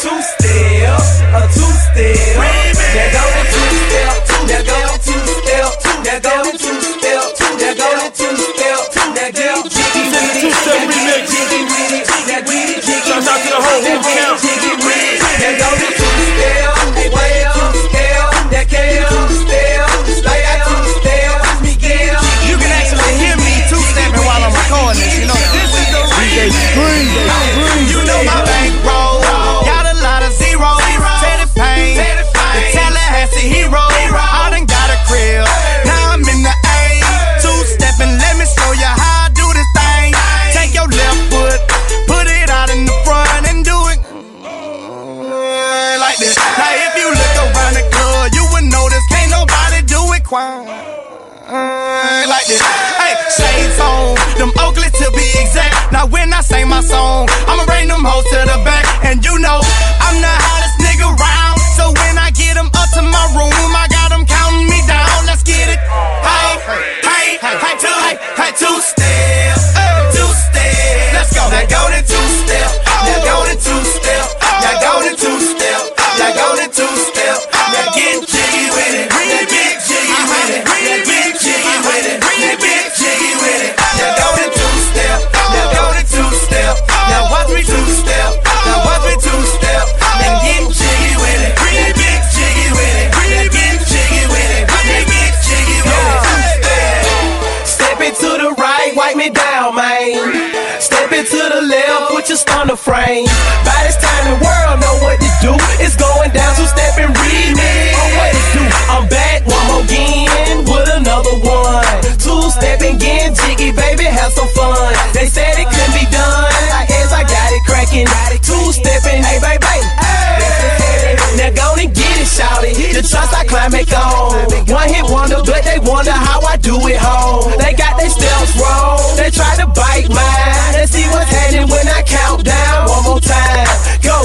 two-step, a two-step. There go the two-step, there go the two-step, there go the two-step, there go the two-step, there go the jiggy with it, two-step remix. Jiggy with it, that with it, jiggy shout out to the whole camp. Jiggy with it, there go the two-step, hey wait, two-step, that can't two-step, like that two-step, Miguel. You can actually hear me two-stepping while I'm recording this, you know that. This is the remix. You know my bankroll. Got a lot of zeros. Teddy Payne, the Tallahassee hero. I done got a crib. Now I'm in the A. Two-stepping, let me show you how I do this thing. Take your left foot, put it out in the front and do it like this. Now if you look around the club, you would notice can't nobody do it quite like this. Hey, shades on, them Oakley to be exact. Now when I sing my song, I'ma bring them hoes to the back. And you know, I'm the hottest nigga round. So when I get them up to my room, I got them counting me down. Let's get it. Hey, two-step, two-step. Let's go. Now go to two-step. Now go to two-step. Now go to two-step. Now go to two-step. Now get jiggy with it. That big jiggy with it. That big jiggy with it. That big jiggy with it. Now go to two-step. Now go to two-step. Now watch me two-step. Now watch me two-step. And get jiggy with it. That big jiggy with it. That big jiggy with it. That big jiggy with it. Step it to the right, wipe me down, man. Step it to the left, put your stunner frame. By this time the world know what to do. It's going down, so step and read me. Oh, what to do? I'm back one more again with another one. Two-stepping, getting jiggy, baby, have some fun. They said it couldn't be done. I guess I got it cracking. Two-stepping, hey, baby. Now go and get it, shouty. The trust I climb it on. One hit wonder, but they wonder how I do it home. They got their steps wrong. They try to bite mine. Let's see what's happening when I count down one more time. Go.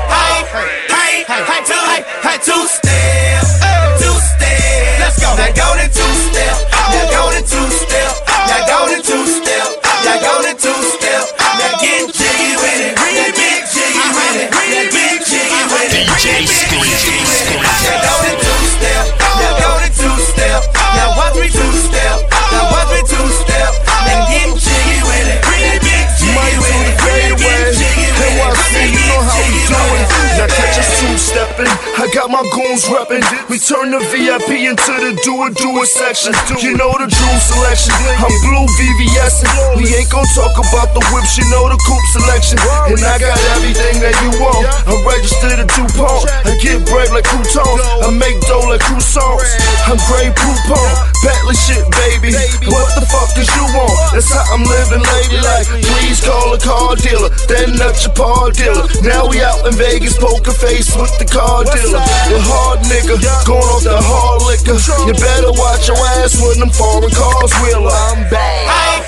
Hey, two-step, two-step. Let's go. Now go to two-step. Now go to two-step. Now go to two-step. Now go to two-step. Now get jiggy with it. That big jiggy with it. That big jiggy with it. DJ Squeeze. Now go to two-step. Now go to two-step. Now watch me two-step. Now watch me two-step. Now get jiggy with it. That big jiggy with it. That big jiggy with it. You know how we do it. Now catch us two-stepping. I got my goons reppin'. We turn the VIP into the do-it section. You know the Drew selection. I'm blue VVS. We ain't gon' talk about the whips. You know the coupe selection. And I got everything that you want. I'm registered at DuPont. I get brave like croutons. I make dough like croissants. I'm Grey Poupon. Bentley shit, baby. What the fuck is you want? That's how I'm living ladylike. Please call a car dealer. Then up your paw dealer. Now we out in Vegas, poker face with the car dealer. The hard nigga, going off the hard liquor. You better watch your ass when them foreign cars wheel. I'm back.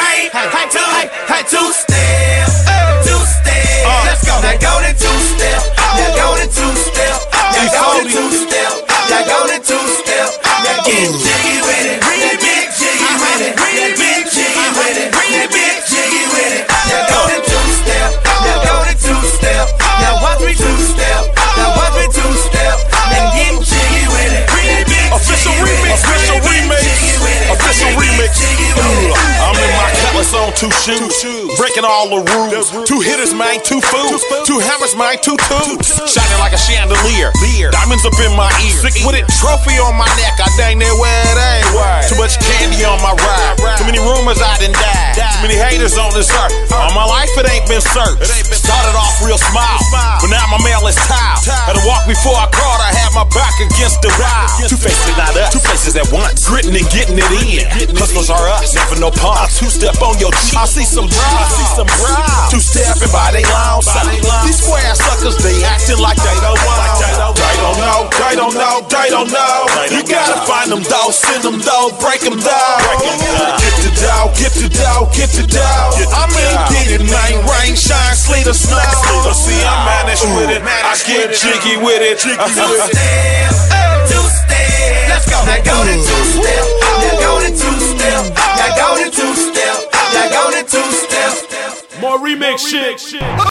Hey, two-step, two-step. Let's go. Now go to two-step. Now go to two-step. Now go to two-step. Now go to two-step. Now get jiggy with it. That big jiggy with it. That big jiggy with it. That big jiggy with it. Now go to two-step. Now go to two-step. Now watch me two-step. Now watch me two-step. Now get jiggy with it. Official remix, official remix, official remix. I'm in my Cutlass on two shoes, breaking all the rules. Two hitters, man, two fools. Two hammers, man, two tubes. Shining like a chandelier. Diamonds up in my ears. Sick with it, trophy on my neck. I dang near where it ain't. Too much candy on my ride. Too many rumors I done died. Too many haters on this earth. All my life it ain't been searched. Started off real smile, but now my mail is tiled. Had to walk before I crawled. I had my back against the wall. Two faces, not us. Two faces at once. Gritting and getting it in. Hustlers are us. Never no pause. Two-step on your cheek. I see some brows. I see some brows. Two-stepping by they lounge side. These square suckers, they acting like they don't know. They don't know. They don't know. They don't know. You gotta find them though. Send them though. Break them down. Get the dough. Get the dough. Get the dough. I mean, get it, man. Rain, shine, sleet or snow. See, I manage with it. I get jiggy with it. Two-step. Two-step. Let's go. Now go to two-step. Now go to two-step. Now go to two-step. Now go to two-step. More remix shit.